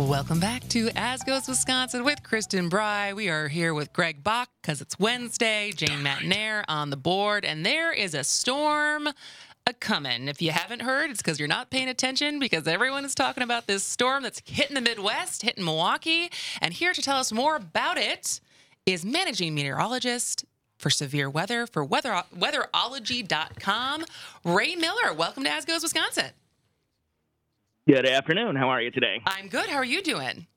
Welcome back to As Goes Wisconsin with Kristen Bry. We are here with Greg Bach because it's Wednesday, Jane Matinaire on the board, and there is a storm a-coming. If you haven't heard, it's because you're not paying attention, because everyone is talking about this storm that's hitting the Midwest, hitting Milwaukee. And here to tell us more about it is managing meteorologist for severe weather for weatherology.com, Ray Miller. Welcome to As Goes Wisconsin. Good afternoon. How are you today? I'm good. How are you doing?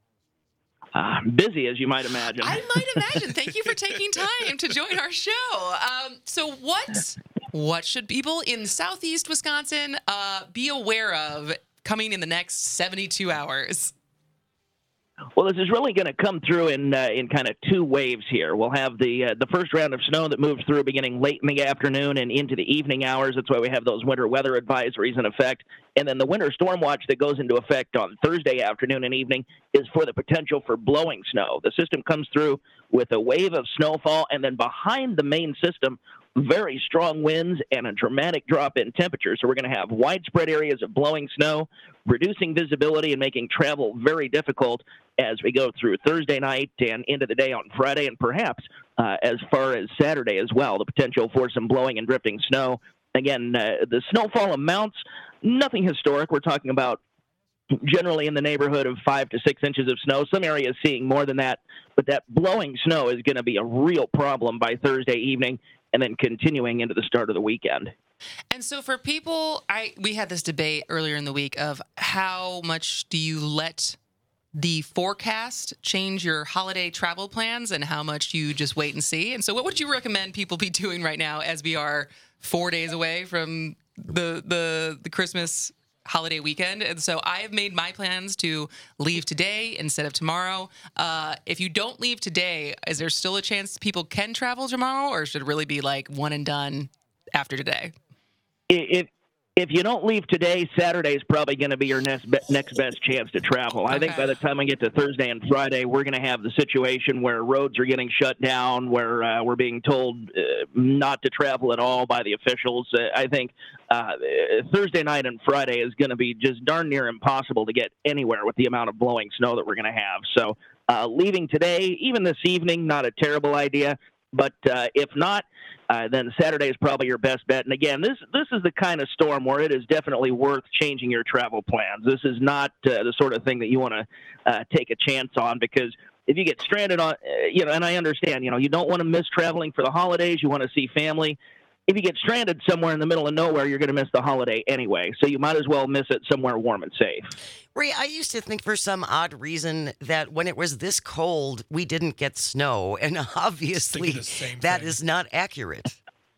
Busy, as you might imagine. I might imagine. Thank you for taking time to join our show. So what should people in southeast Wisconsin be aware of coming in the next 72 hours? Well, this is really going to come through in kind of two waves here. We'll have the first round of snow that moves through beginning late in the afternoon and into the evening hours. That's why we have those winter weather advisories in effect. And then the winter storm watch that goes into effect on Thursday afternoon and evening is for the potential for blowing snow. The system comes through with a wave of snowfall, and then behind the main system, very strong winds and a dramatic drop in temperature. So we're going to have widespread areas of blowing snow, reducing visibility and making travel very difficult as we go through Thursday night and into the day on Friday, and perhaps as far as Saturday as well. The potential for some blowing and drifting snow. Again, the snowfall amounts, nothing historic. We're talking about generally in the neighborhood of 5 to 6 inches of snow. Some areas seeing more than that, but that blowing snow is going to be a real problem by Thursday evening and then continuing into the start of the weekend. And so for people, we had this debate earlier in the week of how much do you let the forecast change your holiday travel plans and how much you just wait and see. And so what would you recommend people be doing right now as we are 4 days away from the Christmas holiday weekend? And so I have made my plans to leave today instead of tomorrow. If you don't leave today, is there still a chance people can travel tomorrow, or should it really be like one and done after today? If you don't leave today, Saturday is probably going to be your next best chance to travel. I think by the time we get to Thursday and Friday, we're going to have the situation where roads are getting shut down, where we're being told not to travel at all by the officials. I think Thursday night and Friday is going to be just darn near impossible to get anywhere with the amount of blowing snow that we're going to have. So leaving today, even this evening, not a terrible idea. But if not, then Saturday is probably your best bet. And again, this is the kind of storm where it is definitely worth changing your travel plans. This is not the sort of thing that you want to take a chance on, because if you get stranded on, and I understand, you don't want to miss traveling for the holidays. You want to see family. If you get stranded somewhere in the middle of nowhere, you're going to miss the holiday anyway. So you might as well miss it somewhere warm and safe. Ray, I used to think for some odd reason that when it was this cold, we didn't get snow. And obviously that is not accurate.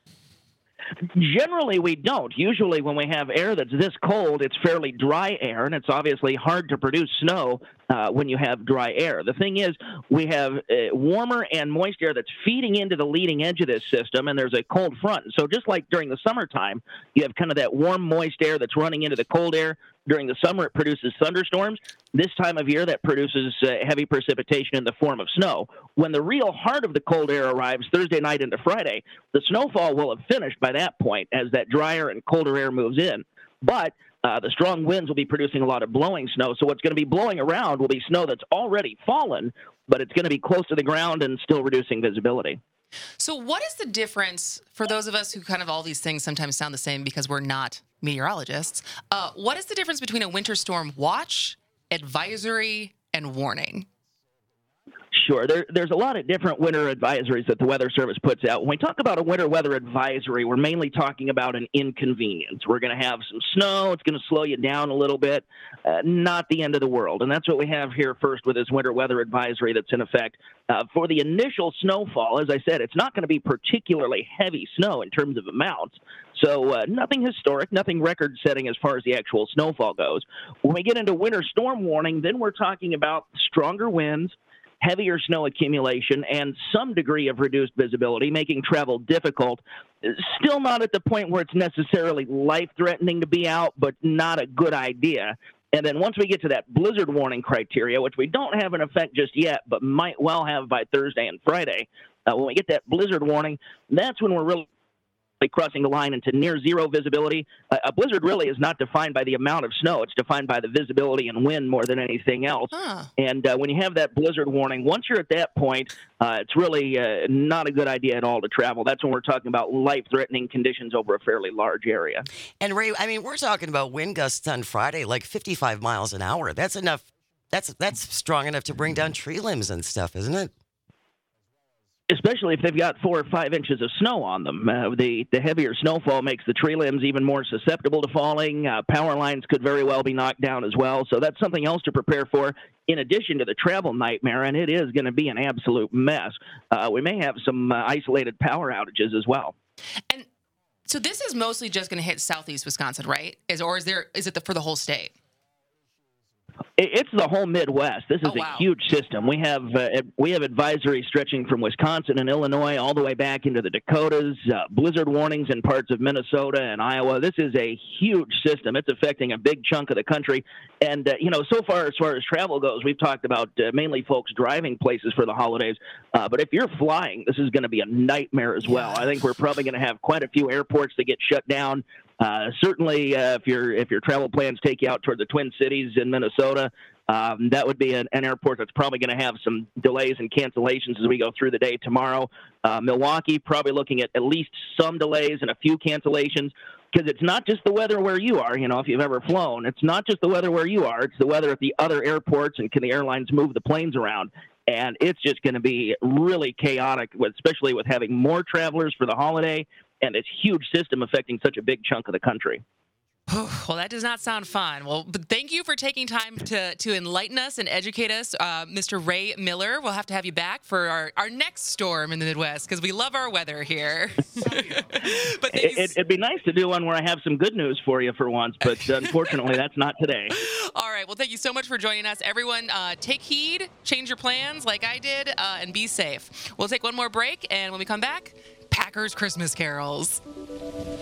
Generally, we don't. Usually when we have air that's this cold, it's fairly dry air, and it's obviously hard to produce snow when you have dry air. The thing is, we have warmer and moist air that's feeding into the leading edge of this system, and there's a cold front. So just like during the summertime, you have kind of that warm, moist air that's running into the cold air. During the summer, it produces thunderstorms. This time of year, that produces heavy precipitation in the form of snow. When the real heart of the cold air arrives Thursday night into Friday, the snowfall will have finished by that point as that drier and colder air moves in. But the strong winds will be producing a lot of blowing snow. So what's going to be blowing around will be snow that's already fallen, but it's going to be close to the ground and still reducing visibility. So what is the difference for those of us who kind of all these things sometimes sound the same because we're not meteorologists? What is the difference between a winter storm watch, advisory, and warning? Sure. There's a lot of different winter advisories that the Weather Service puts out. When we talk about a winter weather advisory, we're mainly talking about an inconvenience. We're going to have some snow. It's going to slow you down a little bit. Not the end of the world. And that's what we have here first with this winter weather advisory that's in effect. For the initial snowfall, as I said, it's not going to be particularly heavy snow in terms of amounts. So nothing historic, nothing record-setting as far as the actual snowfall goes. When we get into winter storm warning, then we're talking about stronger winds, heavier snow accumulation, and some degree of reduced visibility, making travel difficult. Still not at the point where it's necessarily life-threatening to be out, but not a good idea. And then once we get to that blizzard warning criteria, which we don't have in effect just yet, but might well have by Thursday and Friday, when we get that blizzard warning, that's when we're really crossing the line into near zero visibility. A blizzard really is not defined by the amount of snow. It's defined by the visibility and wind more than anything else. And when you have that blizzard warning, once you're at that point, it's really not a good idea at all to travel. That's when we're talking about life-threatening conditions over a fairly large area. And Ray, I mean, we're talking about wind gusts on Friday, like 55 miles an hour. That's enough. That's strong enough to bring down tree limbs and stuff, isn't it? Especially if they've got 4 or 5 inches of snow on them. The heavier snowfall makes the tree limbs even more susceptible to falling. Power lines could very well be knocked down as well. So that's something else to prepare for in addition to the travel nightmare, and it is going to be an absolute mess. We may have some isolated power outages as well. And so this is mostly just going to hit southeast Wisconsin, right? Is it for the whole state? It's the whole Midwest. This is a huge system. We have advisories stretching from Wisconsin and Illinois all the way back into the Dakotas, blizzard warnings in parts of Minnesota and Iowa. This is a huge system. It's affecting a big chunk of the country. And, so far as travel goes, we've talked about mainly folks driving places for the holidays. But if you're flying, this is going to be a nightmare as well. I think we're probably going to have quite a few airports that get shut down. Certainly, if your travel plans take you out toward the Twin Cities in Minnesota, that would be an airport that's probably going to have some delays and cancellations as we go through the day tomorrow. Milwaukee, probably looking at least some delays and a few cancellations, because it's not just the weather where you are. If you've ever flown, it's not just the weather where you are. It's the weather at the other airports, and can the airlines move the planes around? And it's just going to be really chaotic, especially with having more travelers for the holiday and this huge system affecting such a big chunk of the country. Well, that does not sound fun. Well, but thank you for taking time to enlighten us and educate us, Mr. Ray Miller. We'll have to have you back for our next storm in the Midwest, because we love our weather here. But it'd be nice to do one where I have some good news for you for once, but unfortunately, that's not today. All right. Well, thank you so much for joining us. Everyone, take heed, change your plans like I did, and be safe. We'll take one more break, and when we come back, Packers Christmas carols.